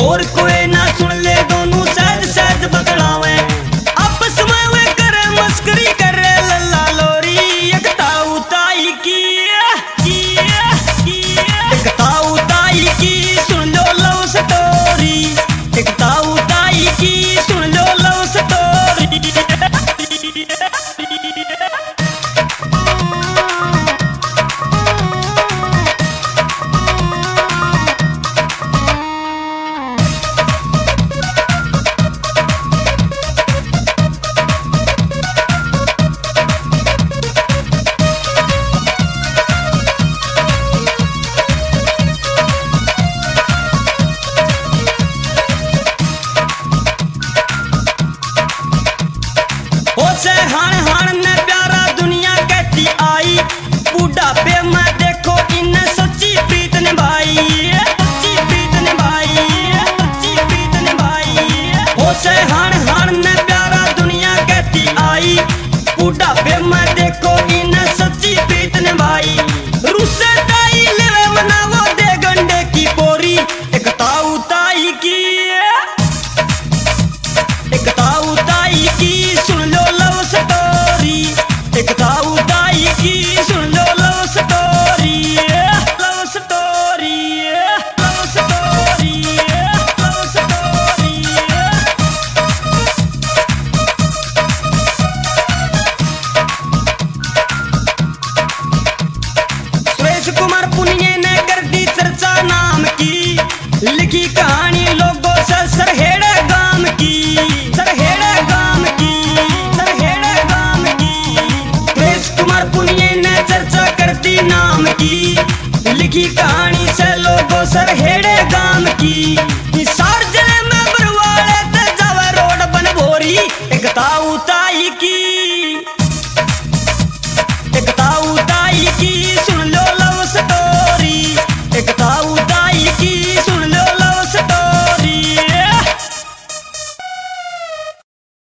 और कोई ना सुन ले दोनों सहज सहज बतलावे आपस में वे करे मस्करी करे लल्ला लोरी एक ताऊ ताई की एक ताऊ ताई की सुन लो लव स्टोरी एक ताऊ ताई की सुन लो लव स्टोरी। हाण हाण ने प्यारा दुनिया कहती आई बुढ़ापे में देखो इन्हें सच्ची प्रीत निभाई सच्ची प्रीत निभाई सच्ची प्रीत निभाई हो से हाण हाण ने प्यारा दुनिया कहती आई बुढ़ापे में देखो इन्हें सच्ची प्रीत निभाई रुसे ताई लेवे मनावो दे गंडे की बोरी एक ताऊ ताई की एक ताऊ ताई की सुन लो लव स्टोरी एक ताऊ ताई की सुन लो love story love story love story love story. Suresh Kumar Puniye ने कर दी चर्चा नाम की लिखी कहानी लोगों से सरहेड़े गांव की सरहेड़े गांव की सरहेड़े गांव की सुरेश कुमार पुनिये ने चर्चा कर दी नाम की लिखी कहानी से लोगों सरहेड़े गांव की।